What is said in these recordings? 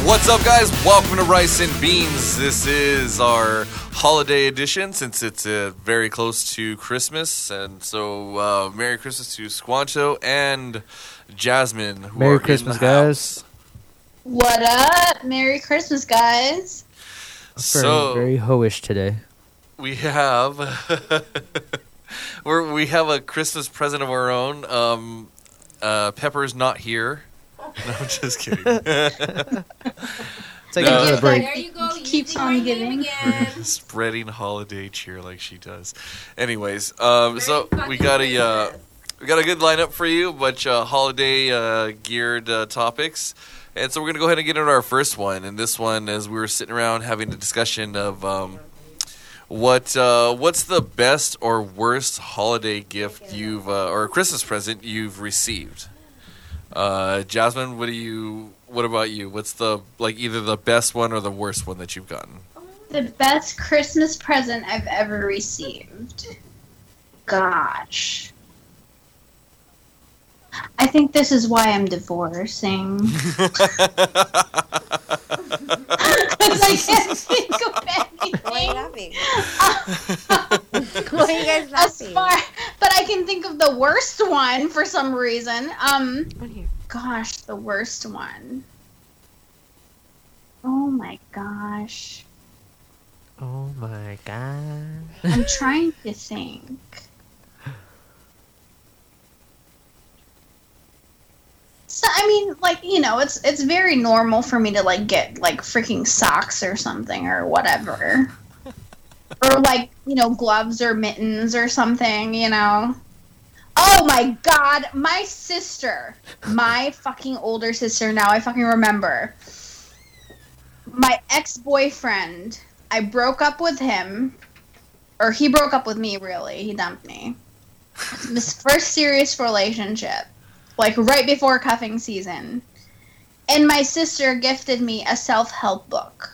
What's up, guys? Welcome to Rice and Beans. This is our holiday edition since it's very close to Christmas. And so, Merry Christmas to Squancho and Jasmine. Who Merry are Christmas, in the guys. house. What up? Merry Christmas, guys. Very hoish today. We have we have a Christmas present of our own. Pepper's not here. No, I'm just kidding. Take another break. There you go. Keeps Using on my name giving. again. Spreading holiday cheer like she does. Anyways, so we got a good lineup for you, bunch of holiday geared topics, and so we're gonna go ahead and get into our first one. And this one, as we were sitting around having a discussion of what's the best or worst holiday gift you've or Christmas present you've received. Jasmine, what about you? What's the either the best one or the worst one that you've gotten? The best Christmas present I've ever received. Gosh. I think this is why I'm divorcing. Because I can't think of anything. Why are you laughing? Why are you guys laughing? But I can think of the worst one for some reason. What here? Gosh, the worst one. Oh my gosh. Oh my god. I'm trying to think. So I mean, it's very normal for me to get freaking socks or something or whatever. Or gloves or mittens or something, Oh my god, my sister, my fucking older sister, now I fucking remember. My ex-boyfriend, I broke up with him, or he broke up with me, really, he dumped me. This first serious relationship, right before cuffing season. And my sister gifted me a self-help book.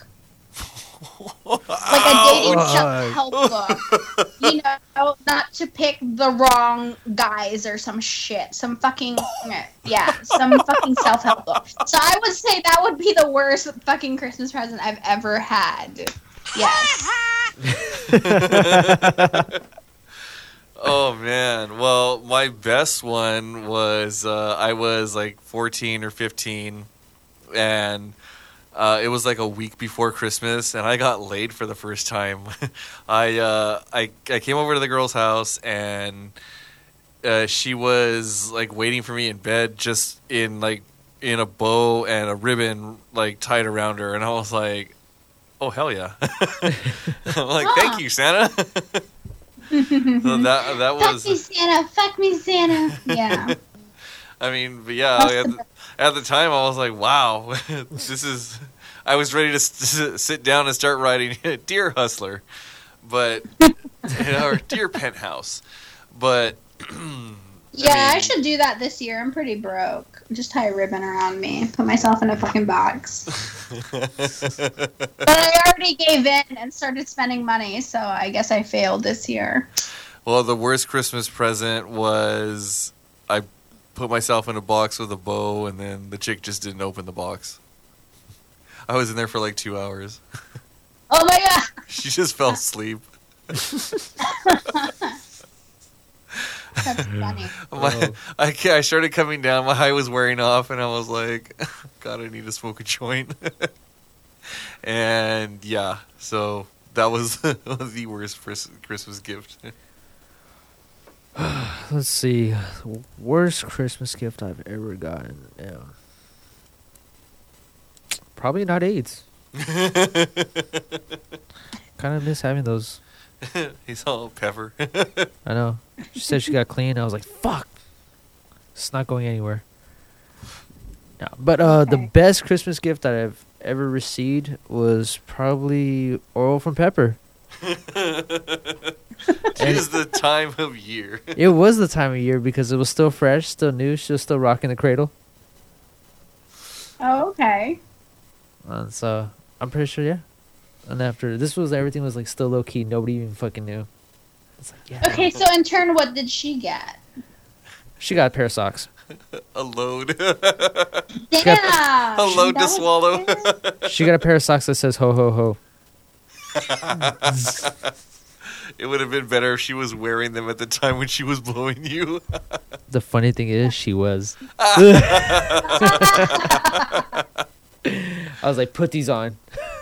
A dating self-help book. Not to pick the wrong guys or some shit. Some fucking self-help book. So I would say that would be the worst fucking Christmas present I've ever had. Yes. Oh man. Well, my best one was I was 14 or 15, and it was a week before Christmas, and I got laid for the first time. I came over to the girl's house, and she was waiting for me in bed, just in a bow and a ribbon tied around her, and I was like, "Oh hell yeah!" I'm like, "Thank you, Santa." So that was. Fuck me, Santa. Fuck me, Santa. Yeah. I mean, but yeah, at the time I was like, wow, this is. I was ready to sit down and start writing Dear Hustler, but or Dear Penthouse, but I should do that this year. I'm pretty broke. Just tie a ribbon around me, put myself in a fucking box. But I already gave in and started spending money, so I guess I failed this year. Well, the worst Christmas present was I put myself in a box with a bow, and then the chick just didn't open the box. I was in there for 2 hours. Oh my god! She just fell asleep. That's funny. I started coming down. My high was wearing off, and I was like, God, I need to smoke a joint. And yeah, so that was the worst Christmas gift. Let's see. Worst Christmas gift I've ever gotten. Yeah. Probably not AIDS. Kind of miss having those. He's all pepper. I know. She said she got clean. I was like, fuck. It's not going anywhere. No, but the best Christmas gift that I've ever received was probably oral from Pepper. It is the time of year. It was the time of year because it was still fresh, still new. She was still rocking the cradle. Oh, okay. So I'm pretty sure, yeah. And after this was everything was still low key. Nobody even fucking knew. It's Okay, so in turn, what did she get? She got a pair of socks. A load. Damn. A load That to was swallow. good. She got a pair of socks that says ho ho ho. It would have been better if she was wearing them at the time when she was blowing you. The funny thing is, she was. I was like, put these on.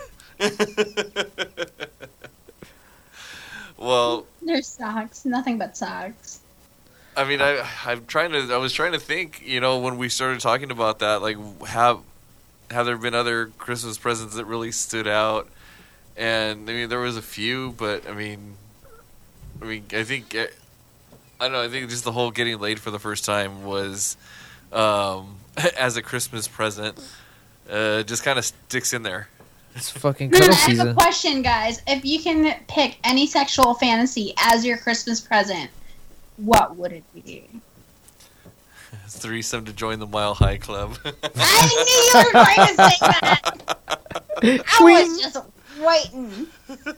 Well, They're socks. Nothing but socks. I mean, I was trying to think, when we started talking about that, like, have there been other Christmas presents that really stood out? And I mean, there was a few, but I mean, I think, I don't know. I think just the whole getting laid for the first time was, as a Christmas present, just kind of sticks in there. It's fucking I cuddle have a season. question, guys. If you can pick any sexual fantasy as your Christmas present, what would it be? Threesome to join the Mile High Club. I knew you were going to say that. I was just waiting.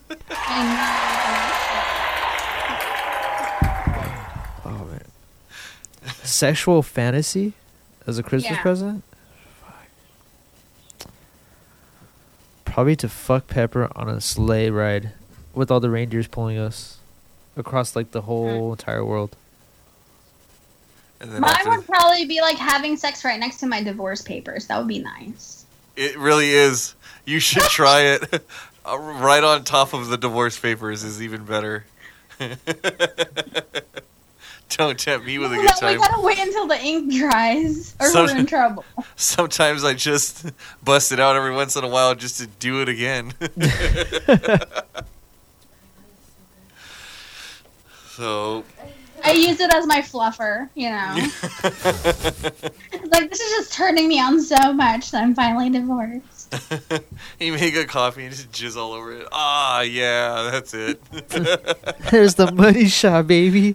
Oh man. Sexual fantasy as a Christmas Yeah. present? Fuck. Probably to fuck Pepper on a sleigh ride with all the reindeers pulling us across like the whole entire world. And then Mine after, would probably be like having sex right next to my divorce papers. That would be nice. it really is. You should try it. Right on top of the divorce papers is even better. Don't tempt me with a good We time. gotta wait until the ink dries, or So- we're in trouble. Sometimes I just bust it out every once in a while just to do it again. So, I use it as my fluffer, you know. Like, this is just turning me on so much that I'm finally divorced. you make a coffee and just jizz all over it. Ah, yeah, that's it. There's the money shot, baby.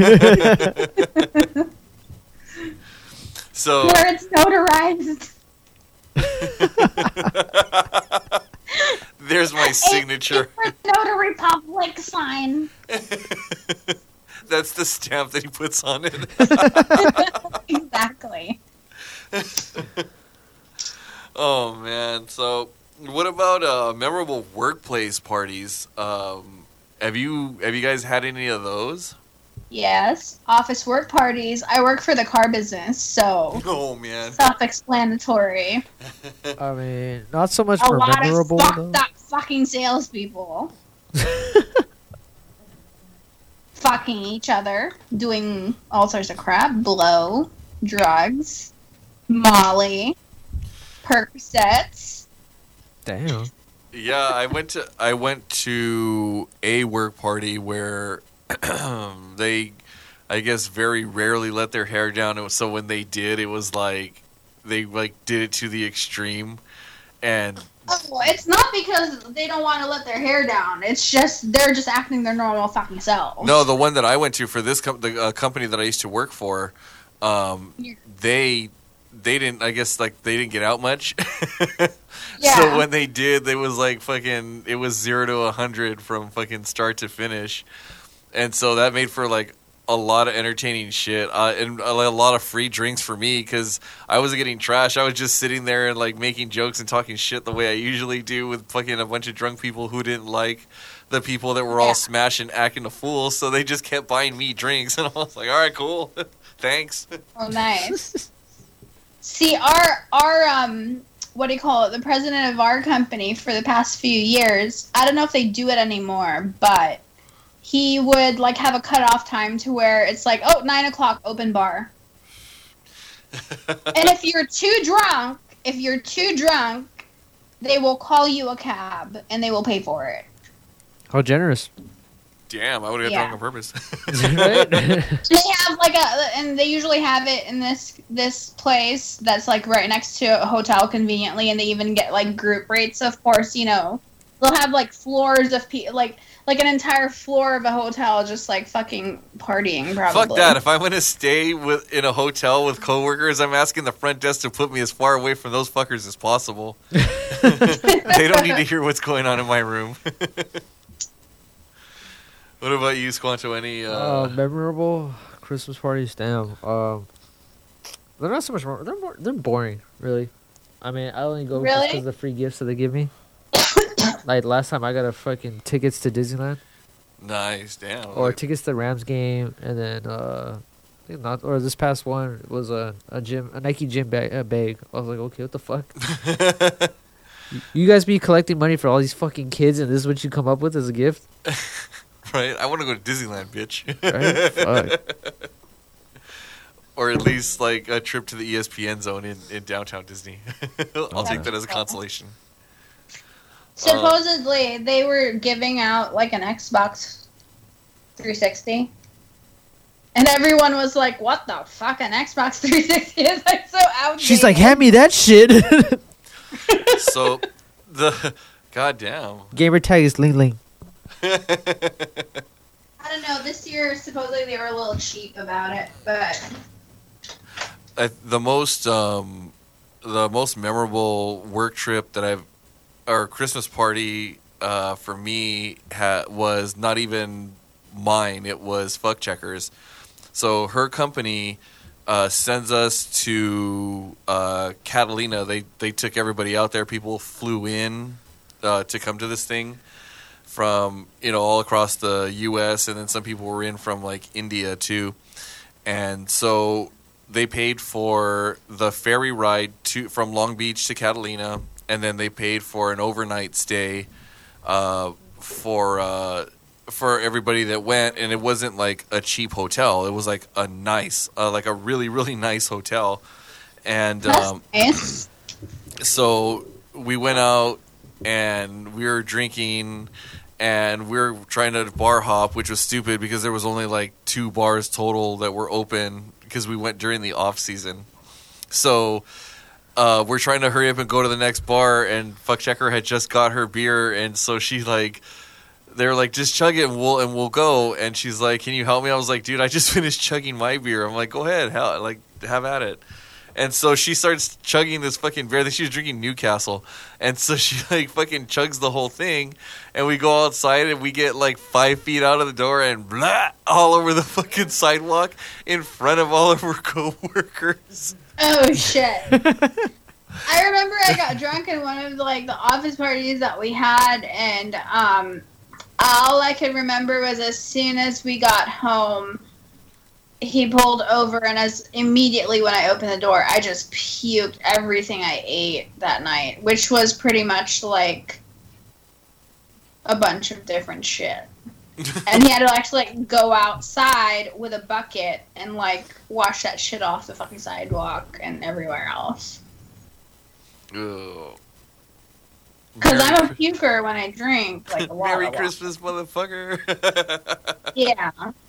So, Where it's notarized. there's my signature. A notary public sign. That's the stamp that he puts on it. Exactly. Oh man! So, what about memorable workplace parties? Have you guys had any of those? Yes. Office work parties. I work for the car business, so Oh man! self-explanatory. I mean, not so much A for lot memorable of though. fucked up fucking salespeople. Fucking each other, doing all sorts of crap, blow, drugs, Molly, Percocets. Damn. Yeah, I went to a work party where they, I guess, very rarely let their hair down. So when they did, it was like they did it to the extreme, and Oh, it's not because they don't want to let their hair down. It's just they're just acting their normal fucking selves. no, the one that I went to for this the company that I used to work for, they didn't. I guess they didn't get out much. Yeah. So when they did, they was like fucking. It was 0 to 100 from fucking start to finish, and so that made for like a lot of entertaining shit and a lot of free drinks for me because I wasn't getting trashed. I was just sitting there and like making jokes and talking shit the way I usually do with fucking a bunch of drunk people who didn't like the people that were all smashing, acting a fool. So they just kept buying me drinks, and I was like, "All right, cool, thanks." Oh, nice. See, our what do you call it? The president of our company for the past few years. I don't know if they do it anymore, but he would like have a cutoff time to where it's like, 9 o'clock, open bar. And if you're too drunk, they will call you a cab and they will pay for it. How generous. Damn, I would have got Yeah. drunk on purpose. Right? They have and they usually have it in this place that's like right next to a hotel conveniently, and they even get like group rates. Of course, they'll have like floors of people, like an entire floor of a hotel just like fucking partying. Probably. Fuck that. If I'm going to stay in a hotel with coworkers, I'm asking the front desk to put me as far away from those fuckers as possible. They don't need to hear what's going on in my room. What about you, Squanto? Any? Memorable Christmas parties? Damn. They're not so much more. They're boring, really. I mean, I only go Really? because of the free gifts that they give me. Like last time, I got a fucking tickets to Disneyland Nice, damn. or tickets to the Rams game, and then I think not. Or this past one was a Nike gym bag. I was like, okay, what the fuck? You guys be collecting money for all these fucking kids, and this is what you come up with as a gift, Right? I want to go to Disneyland, bitch. right? Fuck. Or at least like a trip to the ESPN zone in downtown Disney. I'll take that as a consolation. Supposedly, they were giving out like an Xbox 360. And everyone was like, what the fuck? An Xbox 360 is like so outdated. She's like, hand me that shit. So the goddamn. Gamer tag is Ling Ling. I don't know. This year, supposedly, they were a little cheap about it. But The most memorable work trip that or Christmas party for me was not even mine. It was Fuck Checkers. So her company sends us to Catalina. They took everybody out there. People flew in to come to this thing from all across the U.S. and then some people were in from like India too. And so they paid for the ferry ride from Long Beach to Catalina, and then they paid for an overnight stay for everybody that went. And it wasn't like a cheap hotel; it was like a nice, like a really really nice hotel. And that's nice. so we went out and we were drinking. And we were trying to bar hop, which was stupid because there was only like 2 bars total that were open because we went during the off season. So we're trying to hurry up and go to the next bar, and Fuck Checker had just got her beer, and so she they're like, just chug it and we'll go. And she's like, can you help me? I was like, dude, I just finished chugging my beer. I'm like, go ahead, have at it. And so she starts chugging this fucking beer. I think she was drinking Newcastle. And so she like fucking chugs the whole thing. And we go outside and we get like 5 feet out of the door and blah all over the fucking sidewalk in front of all of her coworkers. Oh shit. I remember I got drunk in one of the office parties that we had, and all I could remember was as soon as we got home, he pulled over, and immediately when I opened the door, I just puked everything I ate that night, which was pretty much like a bunch of different shit. And he had to actually go outside with a bucket and wash that shit off the fucking sidewalk and everywhere else. Ugh. Because I'm a puker when I drink. Merry Christmas, motherfucker. Yeah.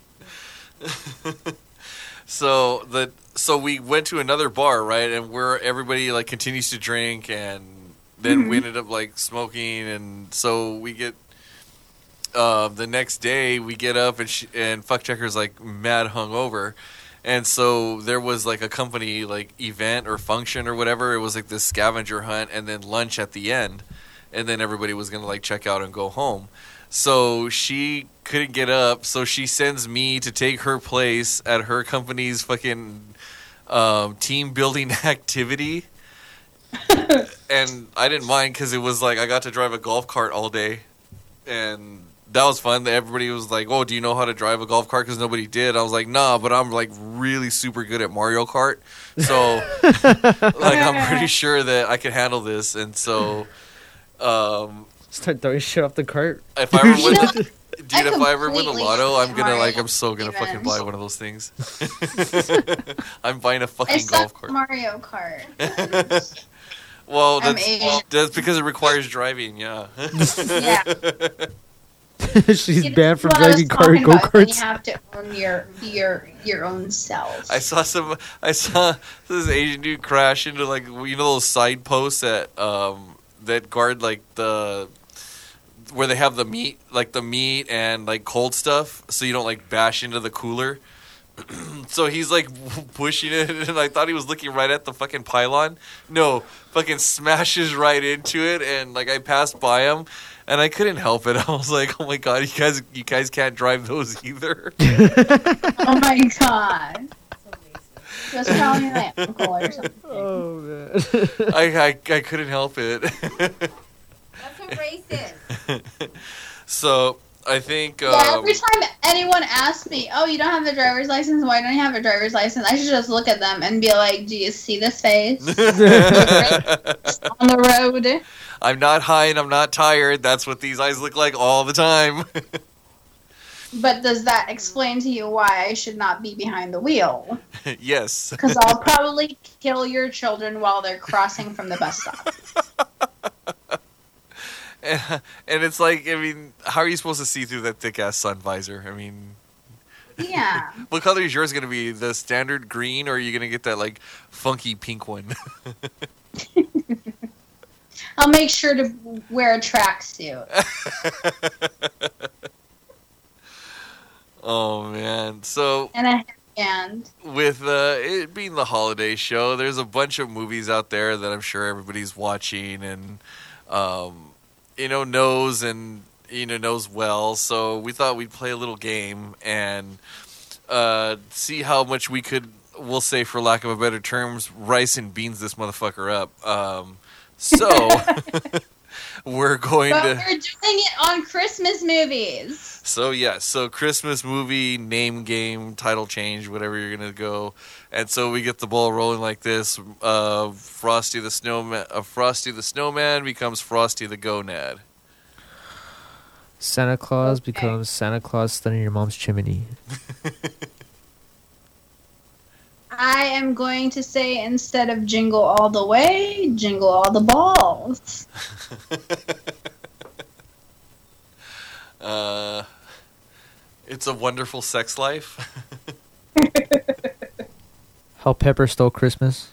So we went to another bar, right? And where everybody continues to drink, and then we ended up smoking, and so we get the next day we get up and Fuck Checker's mad hungover, and so there was a company event or function or whatever. It was this scavenger hunt and then lunch at the end, and then everybody was gonna check out and go home. So she couldn't get up, so she sends me to take her place at her company's fucking team building activity. And I didn't mind because it was I got to drive a golf cart all day, and that was fun. Everybody was like, "Oh, do you know how to drive a golf cart?" Because nobody did. I was like, "Nah, but I'm really super good at Mario Kart, so I'm pretty sure that I can handle this." And so Start throwing shit off the cart. if I ever win, if I ever win the completely lotto, I'm gonna Mario I'm so gonna fucking Stevens. buy one of those things. I'm buying a I fucking suck golf at cart. Mario Kart. Well, I'm Asian. that's because it requires driving. Yeah. Yeah. She's banned from What I was driving talking go about, when you karts. have to own your own self. I saw this Asian dude crash into those side posts that guard the where they have the meat and cold stuff, so you don't bash into the cooler. So he's pushing it, and I thought he was looking right at the fucking pylon. No, fucking smashes right into it, and I passed by him, and I couldn't help it. I was like, "Oh my god, you guys can't drive those either." Oh my god. It was probably my uncle or something. Oh man. I couldn't help it. That's so racist. So I think Yeah, every time anyone asks me, "Oh, you don't have a driver's license? Why don't you have a driver's license?" I should just look at them and be like, "Do you see this face on the road?" I'm not high and I'm not tired. That's what these eyes look like all the time. But does that explain to you why I should not be behind the wheel? Yes. Because I'll probably kill your children while they're crossing from the bus stop. And it's like, I mean, how are you supposed to see through that thick ass sun visor? I mean, Yeah. what color is yours going to be? The standard green, or are you going to get that like funky pink one? I'll make sure to wear a tracksuit. Oh man. So And a headband. with it being the holiday show, there's a bunch of movies out there that I'm sure everybody's watching and knows and knows well. So we thought we'd play a little game and see how much we'll say, for lack of a better terms, rice and beans this motherfucker up. So we're going But to. we're doing it on Christmas movies. So yeah, so Christmas movie, name game, title change, whatever you're gonna go, and so we get the ball rolling like this. Frosty the Snowman becomes Frosty the Gonad. Santa Claus Okay. becomes Santa Claus studying your mom's chimney. I am going to say, instead of jingle all the way, jingle all the balls. It's a Wonderful Sex Life. How Pepper Stole Christmas.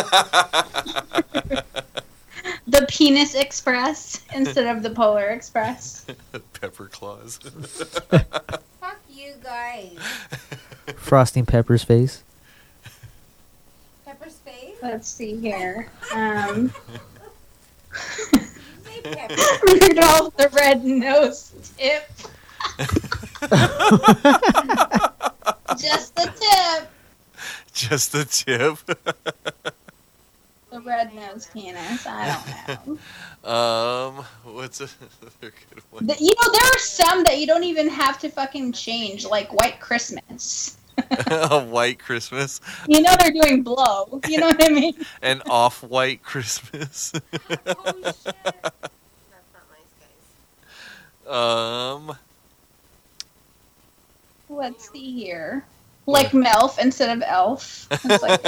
The Penis Express instead of the Polar Express. Pepper Claus. Fuck you guys. Frosting Pepper's face. Pepper's face? Let's see here. You say pepper. Rudolph the Red-Nosed Tip. Just the tip. Just the tip. The red-nosed penis. I don't know. What's another good one? There are some that you don't even have to fucking change, like White Christmas. A White Christmas. You know they're doing blow. You know what I mean? An Off-White Christmas. Oh shit. That's not nice, guys. Let's see here. Like MILF instead of ELF. It's like,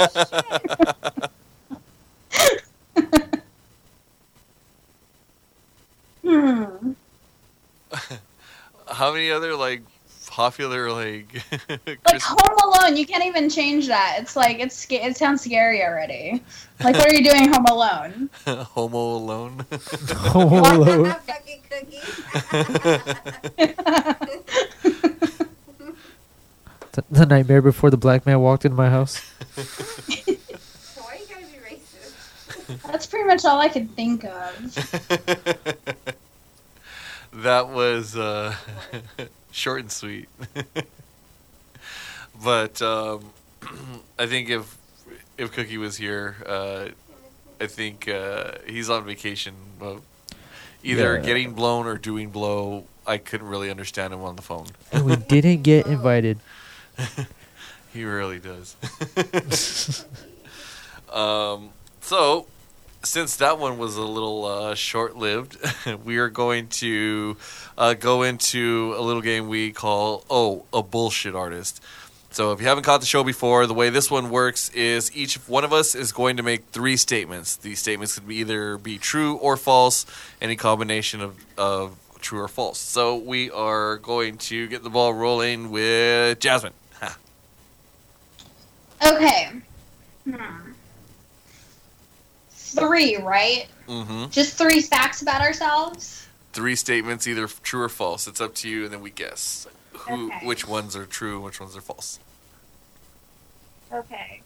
How many other popular Like Christmas? Home Alone, you can't even change that. It's like it sounds scary already. Like, what are you doing Home Alone? Homo Alone? Home Alone. Fucking cookie. The nightmare before the black man walked into my house. Why you gotta be racist? That's pretty much all I could think of. That was short and sweet. But I think if Cookie was here, I think he's on vacation. Either Yeah. getting blown or doing blow. I couldn't really understand him on the phone. And we didn't get invited. He really does. So, since that one was a little short-lived, we are going to go into a little game we call, a bullshit artist. So if you haven't caught the show before, the way this one works is each one of us is going to make 3 statements. These statements could either be true or false, any combination of true or false. So we are going to get the ball rolling with Jasmine. Ha. Okay. 3, right? Mm-hmm. Just 3 facts about ourselves? 3 statements, either true or false. It's up to you, and then we guess Okay. which ones are true and which ones are false. Okay.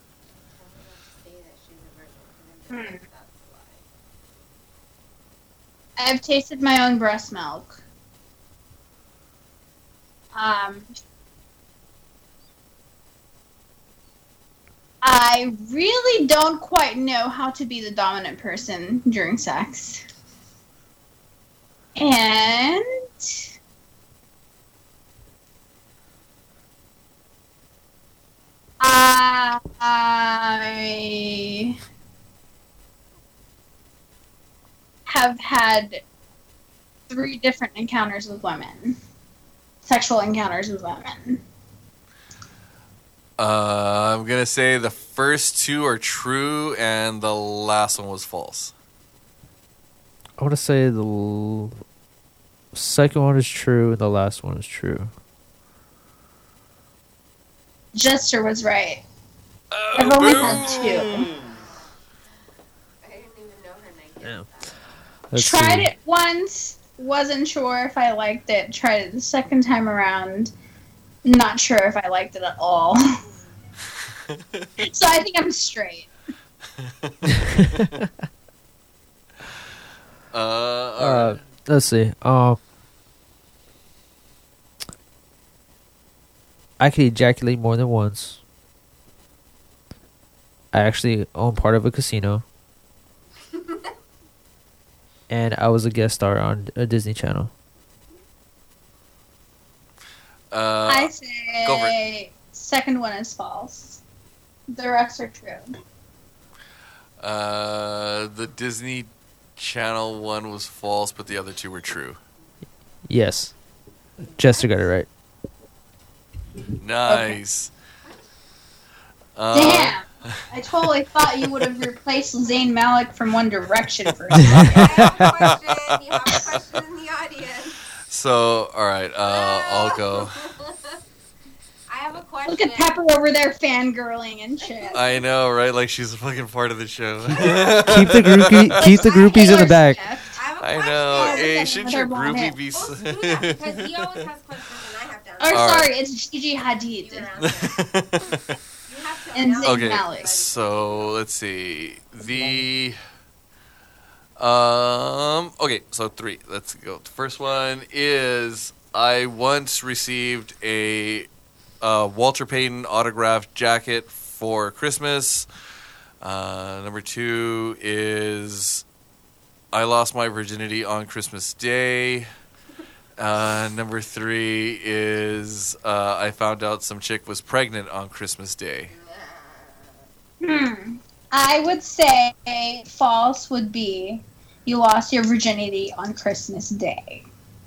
I've tasted my own breast milk. I really don't quite know how to be the dominant person during sex. And I have had 3 different encounters with women. Sexual encounters with women. I'm gonna say the first 2 are true, and the last one was false. I want to say the second one is true and the last one is true. Jester was right. I've only had 2. I didn't even know her name. Yeah. Let's Tried see. it once, wasn't sure if I liked it. Tried it the second time around, not sure if I liked it at all. So I think I'm straight. Alright. Let's see. I could ejaculate more than once. I actually own part of a casino. And I was a guest star on a Disney Channel. I go for say second one is false. The rest are true. The Disney Channel one was false, but the other 2 were true. Yes. Jester got it right. Nice. Damn! I totally thought you would have replaced Zayn Malik from One Direction for a I second. have a question. You have a question in the audience. So, all right, I'll go. I have a question. Look at Pepper over there fangirling and shit. I know, right? Like she's a fucking part of the show. Keep the groupies in the back. I have a I question. know. Yeah, Hey, look at should them your with their blonde groupie be? Well, do that, because he always has questions and I have to Or answer. All right. sorry, it's Gigi You Hadid. can answer. You have to And announce Zayn Okay, Malik. so let's see. Okay, so 3. Let's go. The first one is I once received a Walter Payton autographed jacket for Christmas. Number 2 is I lost my virginity on Christmas Day. Number 3 is I found out some chick was pregnant on Christmas Day. I would say false would be you lost your virginity on Christmas Day.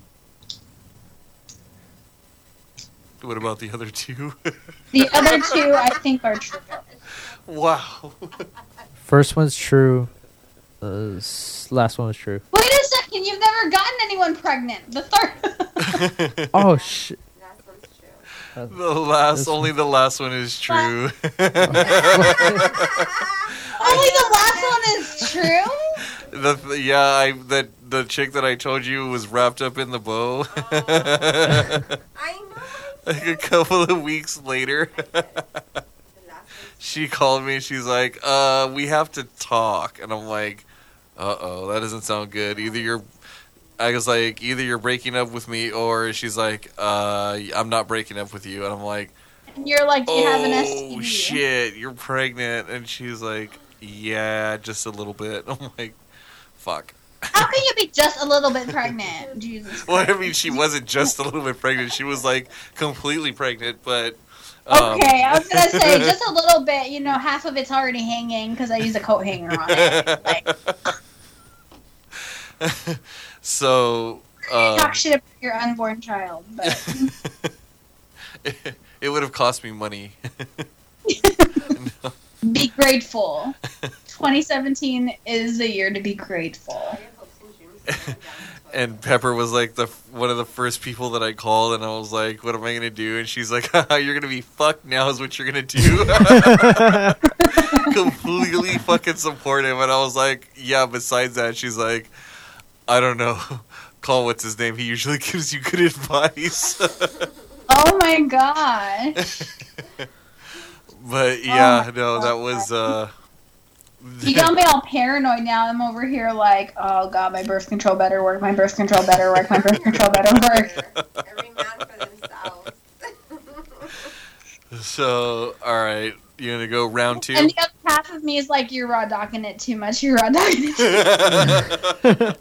What about the other 2? The other 2 I think are true. Wow. First one's true. Last one was true. Wait a second, you've never gotten anyone pregnant. The third. Oh shit. Last one's true. Only the last one is true. Only the last one is true? The chick that I told you was wrapped up in the bow. I know. Like a couple of weeks later, The last one's she called me. She's like, "We have to talk," and I'm like, "Uh-oh, that doesn't sound good." I was like, either you're breaking up with me, or she's like, "I'm not breaking up with you," and I'm like, And you're like, you have an "Oh STD. shit, you're pregnant," and she's like, "Yeah, just a little bit." I'm like, "Fuck." How can you be just a little bit pregnant? Jesus Well, I Christ. mean, she wasn't just a little bit pregnant. She was like completely pregnant, but. Okay, I was gonna say just a little bit. You know, half of it's already hanging because I use a coat hanger on it. Like, So. talk shit about your unborn child, but It would have cost me money. be grateful. 2017 is the year to be grateful. I have hopes and dreams to go down this And Pepper was like one of the first people that I called, and I was like, "What am I gonna do?" And she's like, "You're gonna be fucked now. Is what you're gonna do." Completely fucking supportive, and I was like, "Yeah." Besides that, she's like, "I don't know. Call what's his name. He usually gives you good advice." Oh my gosh. But yeah, my no, that God. was. You got me all paranoid now. I'm over here like, oh god, my birth control better work, my birth control better work, my birth control better work. Every man for themselves. So, all right. You gonna go round 2? And the other half of me is like, you're raw dogging it too much. You're raw dogging it too much.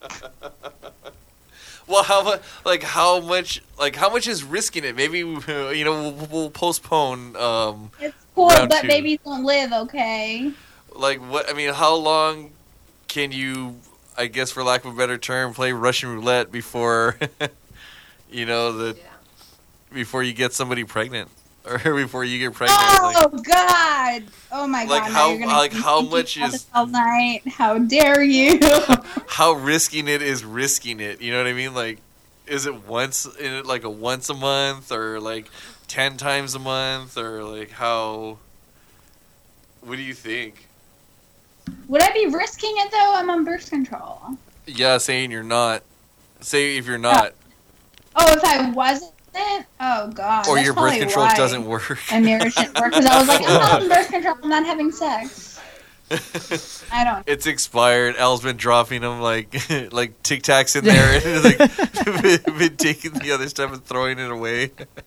Well, how much is risking it? Maybe we'll postpone. It's cool, Round but 2. babies don't live, okay? Like what? I mean, how long can you? I guess, for lack of a better term, play Russian roulette before Yeah. before you get somebody pregnant or before you get pregnant. Oh God! Oh my Like God! how- now you're gonna like keep how thinking much about is- this all night? How dare you? How risking it is risking it. You know what I mean? Like, is it once a month or like 10 times a month or like how? What do you think? Would I be risking it though? I'm on birth control. Yeah, saying you're not. Say if you're not, Oh, if I wasn't? Oh God! or that's your birth probably control why doesn't work. My marriage didn't work because I was like, I'm not on birth control. I'm not having sex. I don't. It's expired. Al's been dropping them like like Tic Tacs in there, and like been taking the other stuff and throwing it away.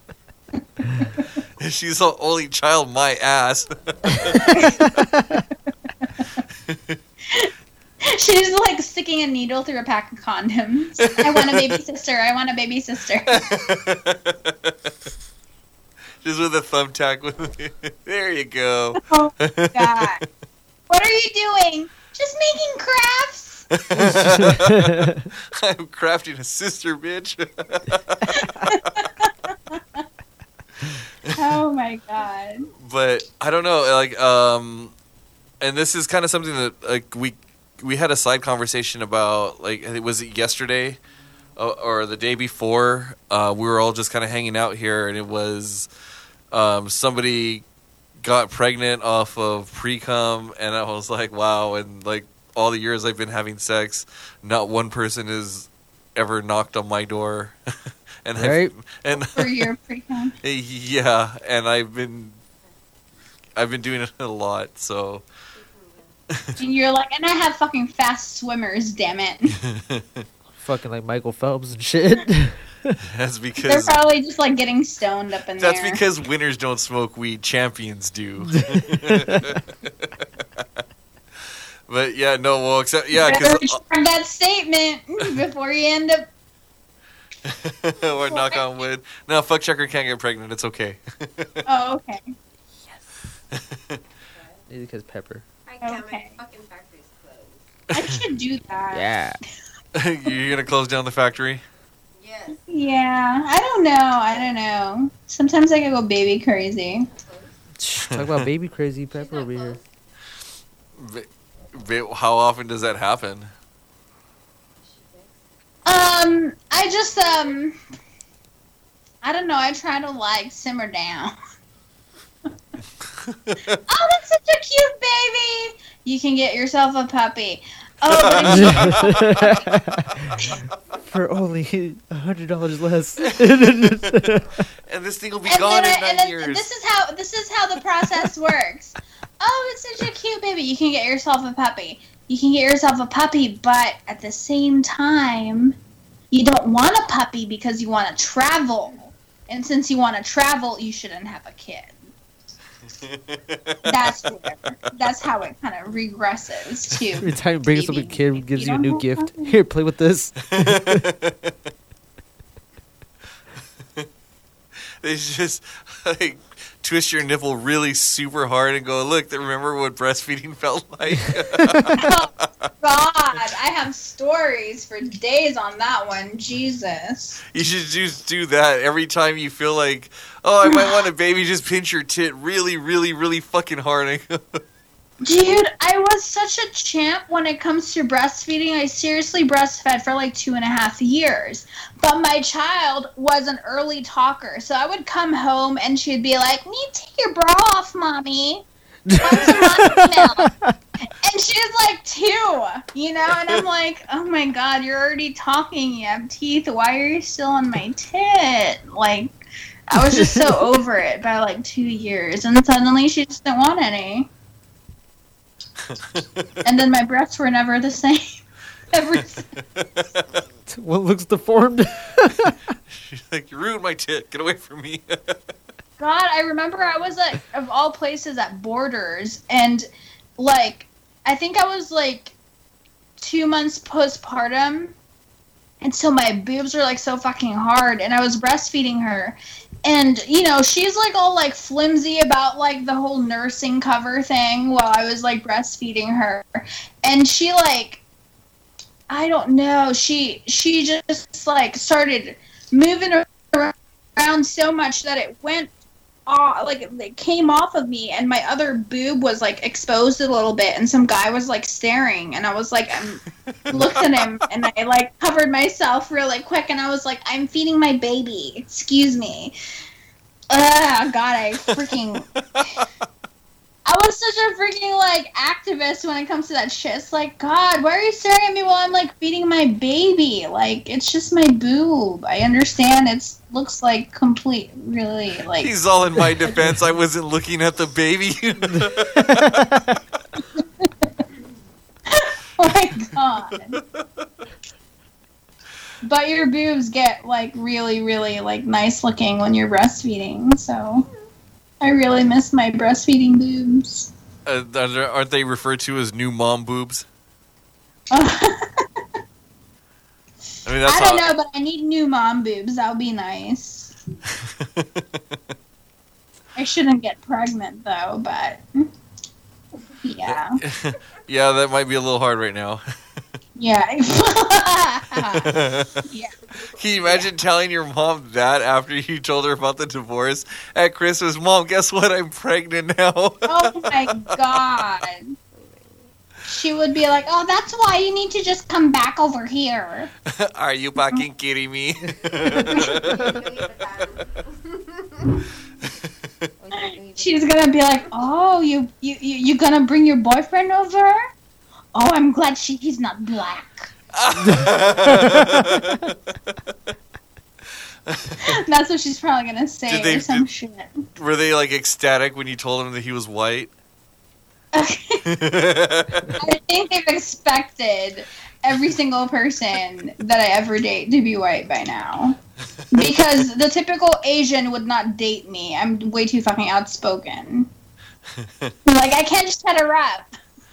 And she's the only child, my ass. She's like sticking a needle through a pack of condoms. I want a baby sister. I want a baby sister. Just with a thumbtack. With there you go. Oh God! What are you doing? Just making crafts. I'm crafting a sister, bitch. Oh my God! But I don't know, like, and this is kind of something that like we had a side conversation about, like, I think was it yesterday or the day before? We were all just kind of hanging out here, and it was somebody got pregnant off of pre-cum, and I was like, wow, and like all the years I've been having sex, not one person has ever knocked on my door. And Right. For your pre-com. yeah, and I've been doing it a lot, so And you're like, and I have fucking fast swimmers, damn it. Fucking like Michael Phelps and shit. that's They're because probably just like getting stoned up in that's there. because winners don't smoke weed, champions do. But yeah, no, well, except yeah, Better because check that statement before you end up. or knock on wood. No, fuck checker can't get pregnant. It's okay. Oh, okay. Maybe because Pepper. I can't. Okay. My fucking factory's closed. I should do that. Yeah. You're gonna close down the factory. Yes. Yeah, I don't know. Sometimes I can go baby crazy. Talk about baby crazy Pepper She's not over here. closed. How often does that happen? I just I don't know. I try to like simmer down. Oh, that's such a cute baby. You can get yourself a puppy. Oh, but For only $100 less. And this thing will be and gone then, in and 9 then years. this is how the process works. Oh, it's such a cute baby. You can get yourself a puppy. You can get yourself a puppy, but at the same time, you don't want a puppy because you want to travel. And since you want to travel, you shouldn't have a kid. That's how it kind of regresses too. Every time you bring us up a Baby. kid, gives you a don't new have gift. puppy. Here, play with this. They just like twist your nipple really super hard and go, look, remember what breastfeeding felt like? Oh, God, I have stories for days on that one. Jesus. You should just do that every time you feel like, oh, I might want a baby. Just pinch your tit really, really, really fucking hard. Dude, I was such a champ when it comes to breastfeeding. I seriously breastfed for like 2.5 years. But my child was an early talker. So I would come home and she'd be like, "Need to take your bra off, mommy. Want some mommy milk?" And she was like 2, you know? And I'm like, oh my God, you're already talking. You have teeth. Why are you still on my tit? Like, I was just so over it by like 2 years. And suddenly she just didn't want any. And then my breasts were never the same. Ever What looks deformed? She's like, you ruined my tit. Get away from me. God, I remember I was at, of all places, at Borders, and like, I think I was like 2 months postpartum, and so my boobs were like so fucking hard, and I was breastfeeding her, and you know, she's like all like flimsy about like the whole nursing cover thing while I was like breastfeeding her, and she like, I don't know, she just like started moving around so much that it went off, like it came off of me, and my other boob was like exposed a little bit, and some guy was like staring, and I was like, looked at him, and I like covered myself really quick, and I was like, I'm feeding my baby, excuse me. God, I freaking I was such a freaking like activist when it comes to that shit. It's like, God, why are you staring at me while I'm like feeding my baby? Like, it's just my boob. I understand it looks like complete, really like. He's all in my defense. I wasn't looking at the baby. Oh my God. But your boobs get like really, really like nice looking when you're breastfeeding. So I really miss my breastfeeding boobs. Aren't they referred to as new mom boobs? I I mean, that's don't know, but I need new mom boobs. That would be nice. I shouldn't get pregnant though, but yeah. Yeah, that might be a little hard right now. Yeah. Yeah. Can you imagine telling your mom that after you told her about the divorce at Christmas? Mom, guess what? I'm pregnant now. Oh my God. She would be like, oh, that's why you need to just come back over here. Are you fucking kidding me? She's gonna be like, oh, you gonna bring your boyfriend over? Oh, I'm glad he's not black. That's what she's probably gonna say or some shit. Were they like ecstatic when you told them that he was white? I think they've expected every single person that I ever date to be white by now. Because the typical Asian would not date me. I'm way too fucking outspoken. Like, I can't shut her up.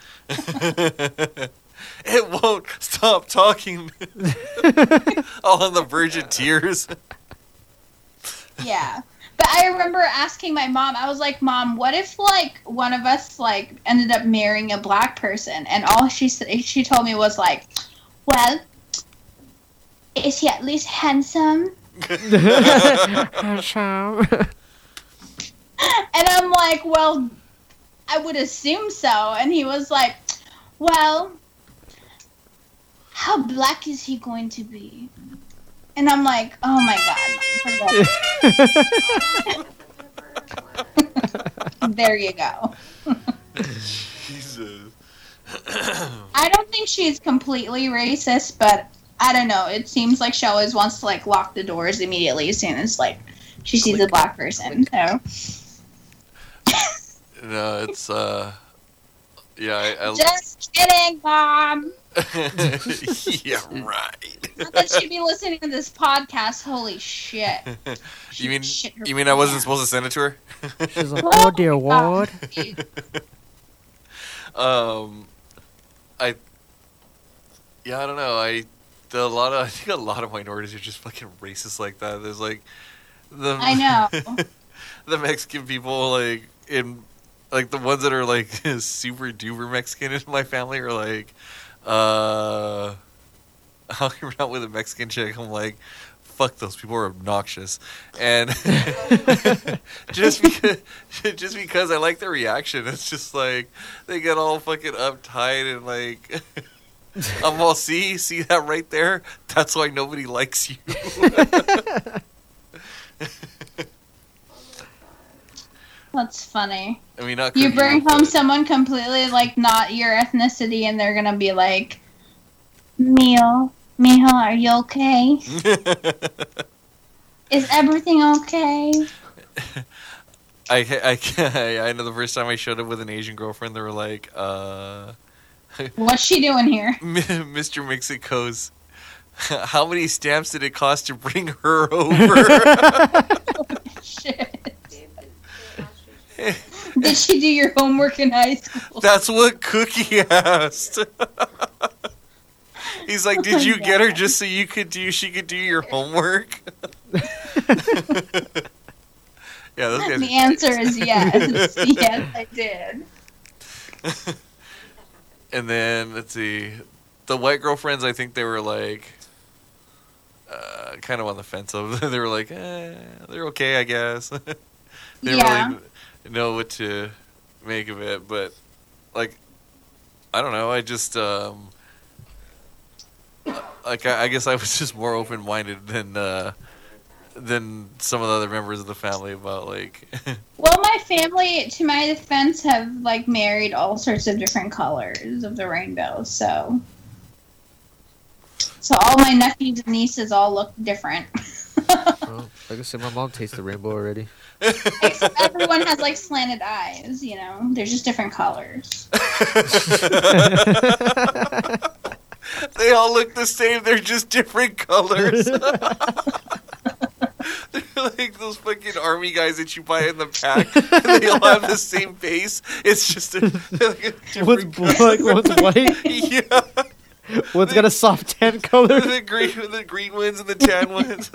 It won't stop talking. All on the verge of tears. Yeah. But I remember asking my mom, I was like, Mom, what if, like, one of us, like, ended up marrying a black person? And all she told me was, like, well, is he at least handsome? Handsome. And I'm like, well, I would assume so. And he was like, well, how black is he going to be? And I'm like, oh my God. There you go. Jesus. I don't think she's completely racist, but I don't know. It seems like she always wants to like lock the doors immediately as soon as like she sees a black person. So No, it's yeah. just kidding, Mom. Yeah, right. Not that she'd be listening to this podcast. Holy shit. You mean Shit her you mean I wasn't pants. supposed to send it to her? She's like, oh dear Ward. I don't know. I think a lot of minorities are just fucking racist like that. There's like I know. the Mexican people like in like the ones that are like super duper Mexican in my family are like I'll get out with a Mexican chick. I'm like, fuck, those people are obnoxious, and just because I like their reaction, it's just like they get all fucking uptight and like I'm all see that right there. That's why nobody likes you. That's funny. I mean, not You cookie, bring home but- someone completely like not your ethnicity, and they're gonna be like, Mijo, are you okay? Is everything okay? I know the first time I showed up with an Asian girlfriend, they were like, What's she doing here? Mr. Mexico's, how many stamps did it cost to bring her over? Shit. Did she do your homework in high school? That's what Cookie asked. He's like, did you get her just so she could do your homework? Yeah, those guys. The answer is yes. Yes, I did. And then let's see, the white girlfriends. I think they were like, kind of on the fence of. They were like, they're okay, I guess. They didn't really know what to make of it, but like, I don't know. I just like I guess I was just more open minded than some of the other members of the family about like. Well, my family, to my defense, have like married all sorts of different colors of the rainbow, so all my nephews and nieces all look different. Well, like I said, my mom tastes the rainbow already. Except everyone has like slanted eyes, you know. They're just different colors. They all look the same. They're just different colors. They're like those fucking army guys that you buy in the pack. They all have the same face. It's just like a One's different black, one's white. Yeah. One's got a soft tan color. The green ones and the tan ones.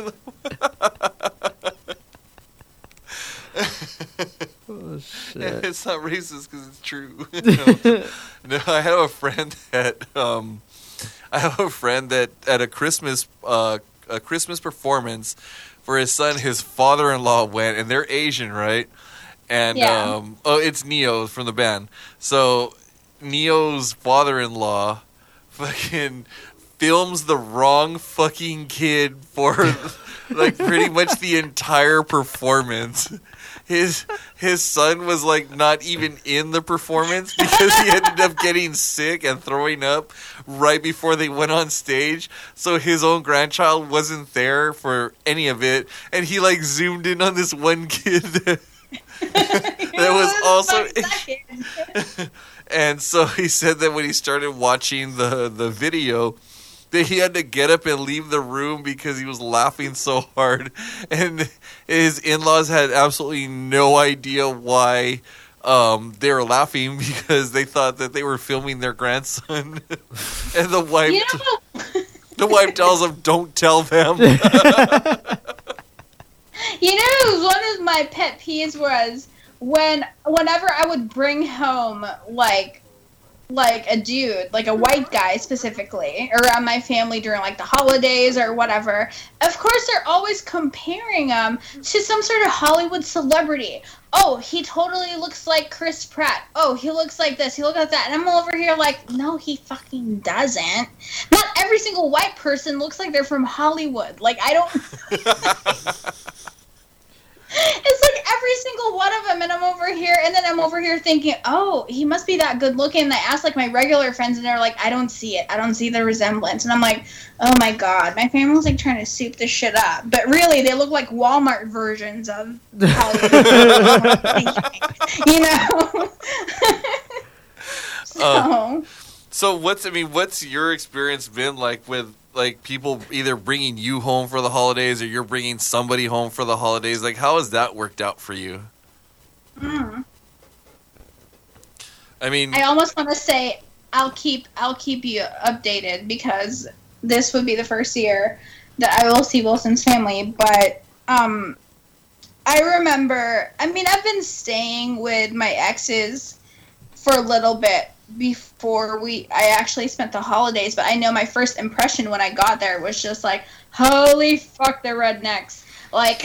Oh shit! It's not racist because it's true. No, I have a friend that at a Christmas performance for his son, his father-in-law went, and they're Asian, right? And Yeah. It's Neo from the band. So Neo's father-in-law fucking films the wrong fucking kid for like pretty much the entire performance. His son was like not even in the performance because he ended up getting sick and throwing up right before they went on stage. So his own grandchild wasn't there for any of it, and he like zoomed in on this one kid that was also. And so he said that when he started watching the video, that he had to get up and leave the room because he was laughing so hard, and his in-laws had absolutely no idea why they were laughing because they thought that they were filming their grandson. And the wife, the wife tells him, "Don't tell them." You know, one of my pet peeves was whenever I would bring home like a dude, like a white guy specifically, around my family during like the holidays or whatever. Of course, they're always comparing him to some sort of Hollywood celebrity. Oh, he totally looks like Chris Pratt. Oh, he looks like this. He looks like that. And I'm over here like, no, he fucking doesn't. Not every single white person looks like they're from Hollywood. Like, I don't. It's like every single one of them, and I'm over here thinking, oh, he must be that good looking. And I asked like my regular friends, and they're like, I don't see it. I don't see the resemblance. And I'm like, oh my god, my family's like trying to soup this shit up. But really, they look like Walmart versions of Hollywood. You know? So what's your experience been like with like people either bringing you home for the holidays or you're bringing somebody home for the holidays? Like, how has that worked out for you? Mm. I mean, I almost want to say I'll keep you updated because this would be the first year that I will see Wilson's family. But I remember, I mean, I've been staying with my exes for a little bit before I actually spent the holidays, but I know my first impression when I got there was just like, holy fuck, they're rednecks. Like,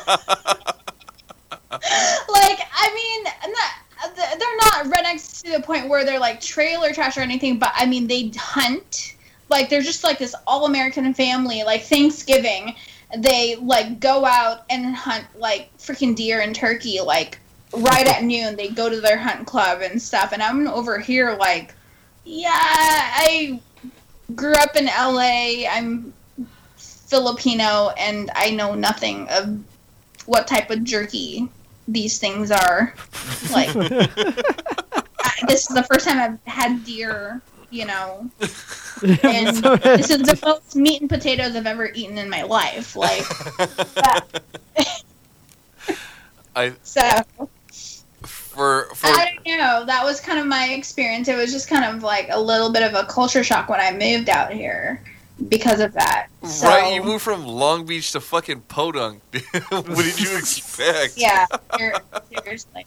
I mean, they're not rednecks to the point where they're like trailer trash or anything, but I mean, they hunt. Like, they're just like this all-American family. Like, Thanksgiving, they like go out and hunt like freaking deer and turkey, like, right at noon. They go to their hunt club and stuff, and I'm over here like, yeah, I grew up in LA, I'm Filipino, and I know nothing of what type of jerky these things are. Like, this is the first time I've had deer, you know, and this is the most meat and potatoes I've ever eaten in my life. Like, so I don't know. That was kind of my experience. It was just kind of like a little bit of a culture shock when I moved out here because of that. So, right, you moved from Long Beach to fucking Podunk. What did you expect? Yeah, seriously.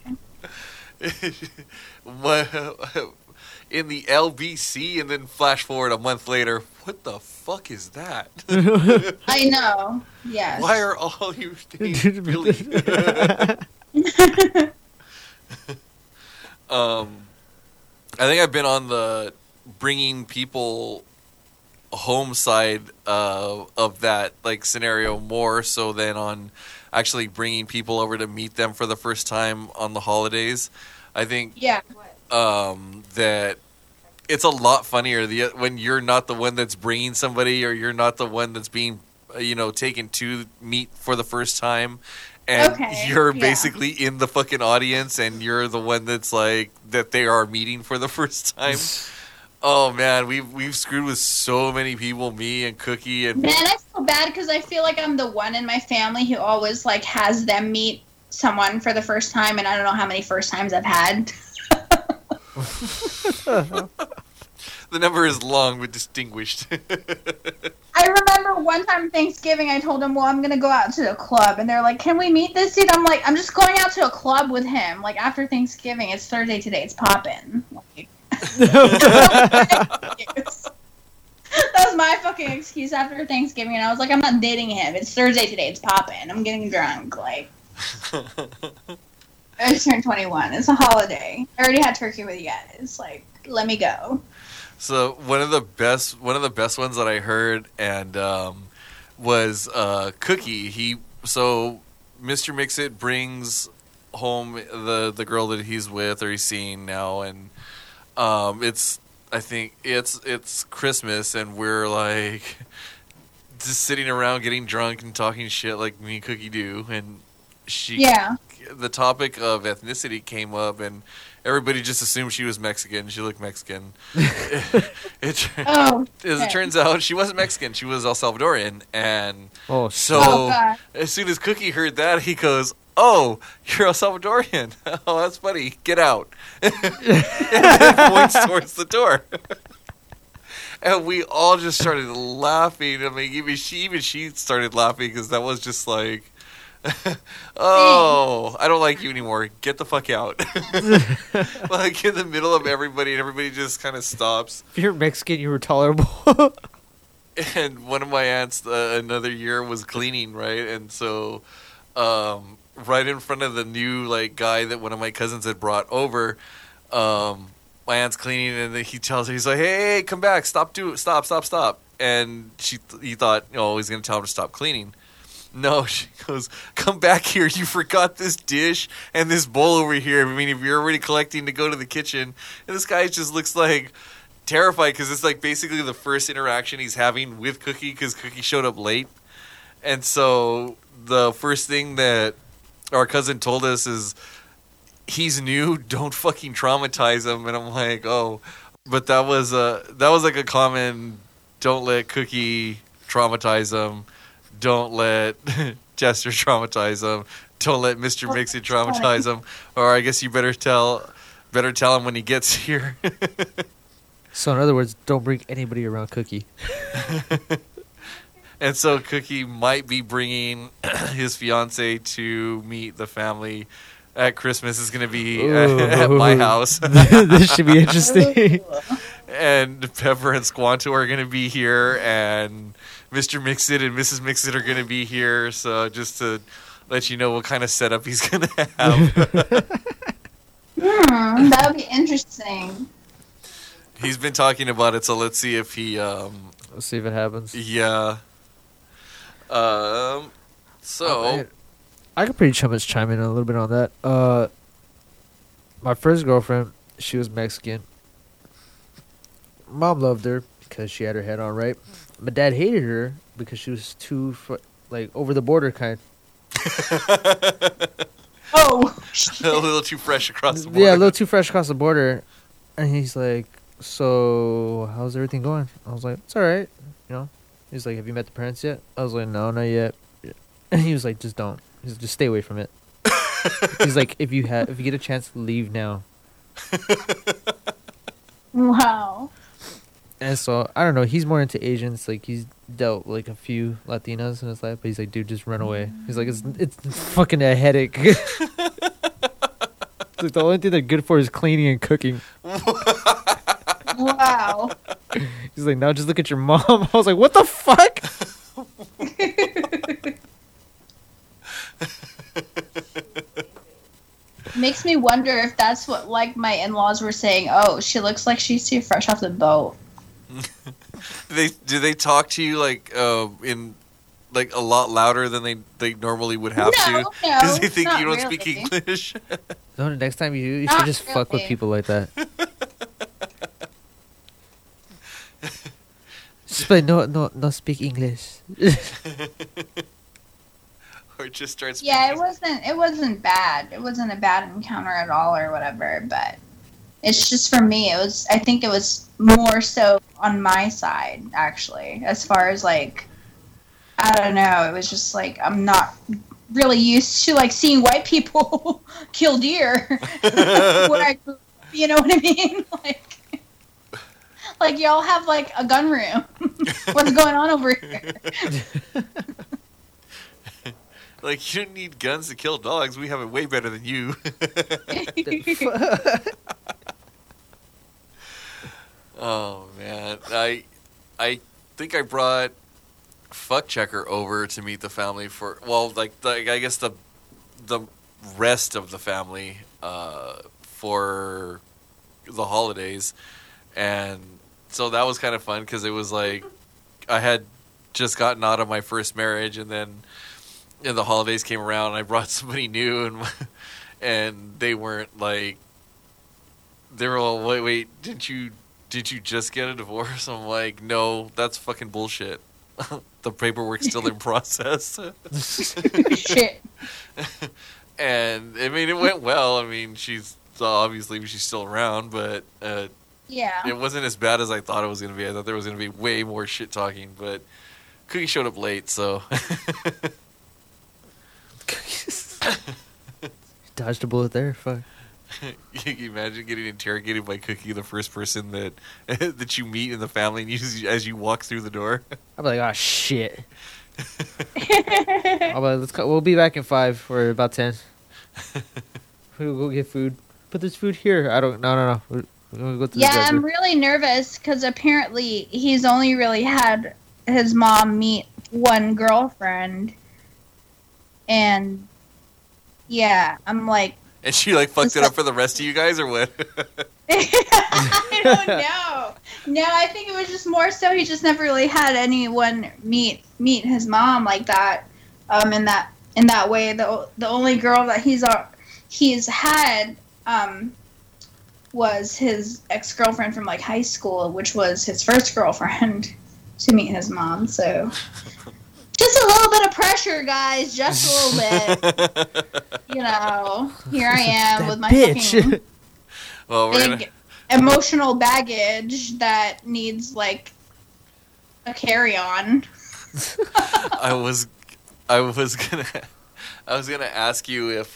In the LBC, and then flash forward a month later, what the fuck is that? I know. Yes. Why are all you named Billy? I think I've been on the bringing people home side of that like scenario more so than on actually bringing people over to meet them for the first time on the holidays. I think Yeah. that it's a lot funnier when you're not the one that's bringing somebody, or you're not the one that's being taken to meet for the first time, and you're basically in the fucking audience, and you're the one that's like that they are meeting for the first time. Oh man, we've screwed with so many people, me and Cookie, and Man, I feel bad because I feel like I'm the one in my family who always like has them meet someone for the first time, and I don't know how many first times I've had. the number is long but distinguished. I remember one time Thanksgiving, I told him, well, I'm going to go out to a club. And they're like, can we meet this dude? I'm like, I'm just going out to a club with him. Like, after Thanksgiving, it's Thursday today. It's poppin'. Like, that was my fucking excuse after Thanksgiving. And I was like, I'm not dating him. It's Thursday today. It's poppin'. I'm getting drunk. Like, I just turned 21. It's a holiday. I already had turkey with you guys. Like, let me go. So one of the best ones that I heard and was Cookie. So Mr. Mixit brings home the girl that he's with or he's seeing now, and I think it's Christmas, and we're like just sitting around getting drunk and talking shit like me and Cookie do, and the topic of ethnicity came up, and everybody just assumed she was Mexican. She looked Mexican. As it turns out, she wasn't Mexican. She was El Salvadorian. And as soon as Cookie heard that, he goes, "Oh, you're El Salvadorian. Oh, that's funny. Get out." And then points towards the door. And we all just started laughing. I mean, even she started laughing because that was just like, oh, I don't like you anymore. Get the fuck out. Like in the middle of everybody, and everybody just kind of stops. If you're Mexican, you were tolerable. And one of my aunts another year was cleaning, right? And so right in front of the new like guy that one of my cousins had brought over, my aunt's cleaning, and then he tells her, he's like, hey, come back, stop. And he thought, he's going to tell him to stop cleaning. No, she goes, come back here. You forgot this dish and this bowl over here. I mean, if you're already collecting to go to the kitchen. And this guy just looks like terrified because it's like basically the first interaction he's having with Cookie because Cookie showed up late. And so the first thing that our cousin told us is, he's new, don't fucking traumatize him. And I'm like, oh. But that was like a common, don't let Cookie traumatize him. Don't let Jester traumatize him. Don't let Mr. Mixit traumatize him. Or I guess you better tell him when he gets here. So in other words, don't bring anybody around Cookie. And so Cookie might be bringing his fiance to meet the family at Christmas. Is going to be at my house. This should be interesting. And Pepper and Squanto are going to be here, and Mr. Mixit and Mrs. Mixit are going to be here. So just to let you know what kind of setup he's going to have. That would be interesting. He's been talking about it, so let's see if he... Let's see if it happens. Yeah. So... I could pretty much chime in a little bit on that. My first girlfriend, she was Mexican. Mom loved her because she had her head on right. My dad hated her because she was too, over the border kind. Oh, a little too fresh across the border. Yeah, a little too fresh across the border. And he's like, so how's everything going? I was like, it's all right. He's like, have you met the parents yet? I was like, no, not yet. And he was like, just don't. He's like, just stay away from it. He's like, if you get a chance to leave now. Wow. And so I don't know. He's more into Asians. Like he's dealt like a few Latinas in his life, but he's like, dude, just run away. He's like, it's fucking a headache. It's like the only thing they're good for is cleaning and cooking. Wow. He's like, now just look at your mom. I was like, what the fuck? Makes me wonder if that's what like my in-laws were saying. Oh, she looks like she's too fresh off the boat. Do they talk to you like in like a lot louder than they normally would have to? No, Because they think not you don't speak really. English. No, the next time you should Not just fuck with really. people like that. Just like, no speak English. Or just start speaking. Yeah, it wasn't bad. It wasn't a bad encounter at all or whatever, but it's just for me, I think it was more so on my side, actually, as far as like, I don't know, it was just like, I'm not really used to like seeing white people kill deer. Where I grew up, you know what I mean? Like y'all have like a gun room. What's going on over here? Like, you don't need guns to kill dogs. We have it way better than you. Oh man, I think I brought Fuck Checker over to meet the family for I guess the rest of the family for the holidays, and so that was kind of fun because it was like I had just gotten out of my first marriage, and then the holidays came around and I brought somebody new, and they weren't like, they were all, wait, did you just get a divorce? I'm like, no, that's fucking bullshit. The paperwork's still in process. Shit. And I mean, it went well. I mean, she's still around, but Yeah. it wasn't as bad as I thought it was going to be. I thought there was going to be way more shit talking, but Cookie showed up late, so. Dodged a bullet there. Fuck. You can imagine getting interrogated by Cookie, the first person that that you meet in the family, and as you walk through the door. I'm like, oh shit. I'm like, let's go. We'll be back in 5 or about 10. We'll go get food. But there's food here. I don't. No. We're gonna go to the Yeah, drive-thru. I'm really nervous because apparently he's only really had his mom meet one girlfriend. And yeah, I'm like, And she like fucked it up for the rest of you guys, or what? I don't know. No, I think it was just more so he just never really had anyone meet his mom like that. In that way, the only girl that he's had was his ex-girlfriend from like high school, which was his first girlfriend to meet his mom. So just a little bit of pressure, guys. Just a little bit. You know, here I am That with my bitch. fucking Well, we're big emotional baggage that needs like a carry-on. I was gonna ask you if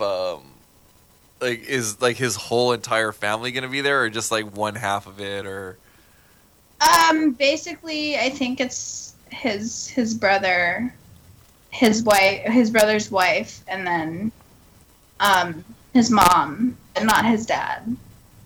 is like his whole entire family gonna be there, or just like one half of it, or Basically, I think it's his brother, his brother's wife, and then his mom, and not his dad.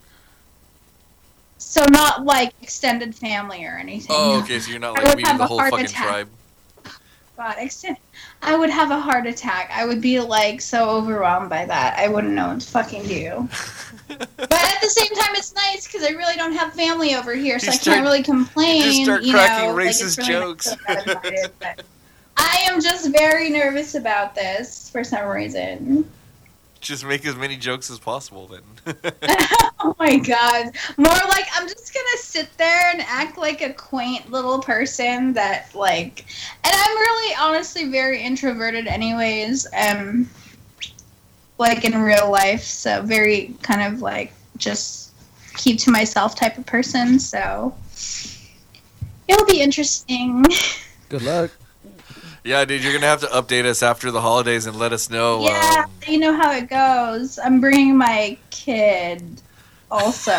So not like extended family or anything. oh, okay, so you're not I like would meeting have the a whole heart fucking attack. tribe. God, I would have a heart attack. I would be like so overwhelmed by that. I wouldn't know what to fucking do. But at the same time, it's nice because I really don't have family over here, so You I start- can't really complain. you start you cracking know, like, racist it's really jokes. nice that I'm invited, but I am just very nervous about this for some reason. Just make as many jokes as possible, then. Oh my god. More like I'm just gonna sit there and act like a quaint little person that like, and I'm really honestly very introverted anyways, like in real life, so very kind of like just keep to myself type of person, so it'll be interesting. Good luck. Yeah, dude, you're gonna have to update us after the holidays and let us know. Yeah, you know how it goes. I'm bringing my kid also.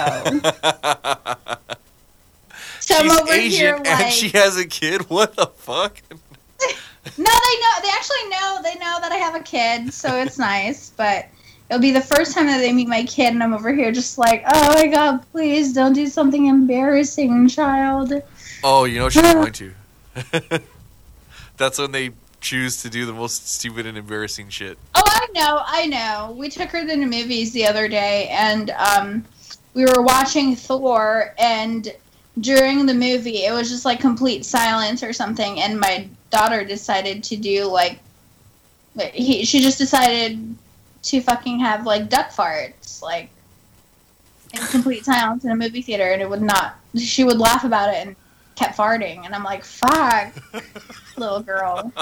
So I'm She's over Asian here like and she has a kid. What the fuck? No, they know. They actually know. They know that I have a kid, so it's nice. But it'll be the first time that they meet my kid, and I'm over here just like, oh my god, please don't do something embarrassing, child. Oh, you know she's going to. That's when they choose to do the most stupid and embarrassing shit. Oh, I know. We took her to the movies the other day, and we were watching Thor, and during the movie, it was just like complete silence or something, and my daughter decided to do like, she just decided to fucking have like duck farts, like in complete silence in a movie theater, and it would not. She would laugh about it and kept farting, and I'm like, fuck, little girl.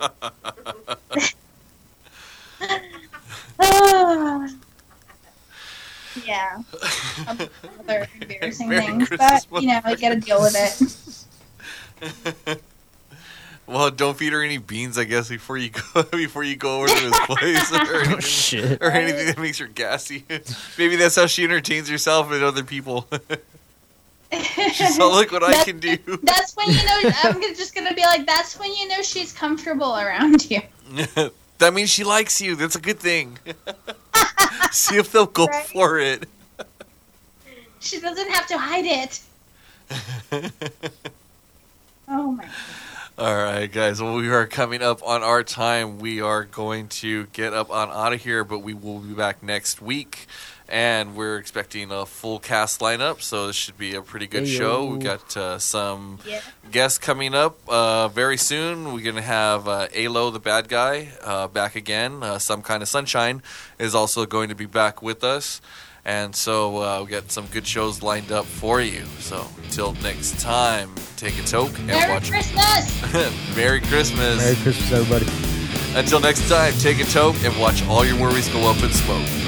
Yeah. Other embarrassing Merry things, Christmas, but you know, you gotta deal with it. Well, don't feed her any beans, I guess, before you go over to his place or anything, Shit. or anything that makes her gassy. Maybe that's how she entertains herself and other people. She's all, look what I can do. That's when you know. Just gonna be like, that's when you know she's comfortable around you. That means she likes you. That's a good thing. See if they'll go Right. for it. She doesn't have to hide it. Oh my. All right, guys. Well, we are coming up on our time. We are going to get up on out of here, but we will be back next week. And we're expecting a full cast lineup, so this should be a pretty good show. We've got some guests coming up very soon. We're going to have Alo, the bad guy, back again. Some Kind of Sunshine is also going to be back with us. And so we got some good shows lined up for you. So until next time, take a toke and Merry watch. Christmas! Merry Christmas. Merry Christmas, everybody. Until next time, take a toke and watch all your worries go up in smoke.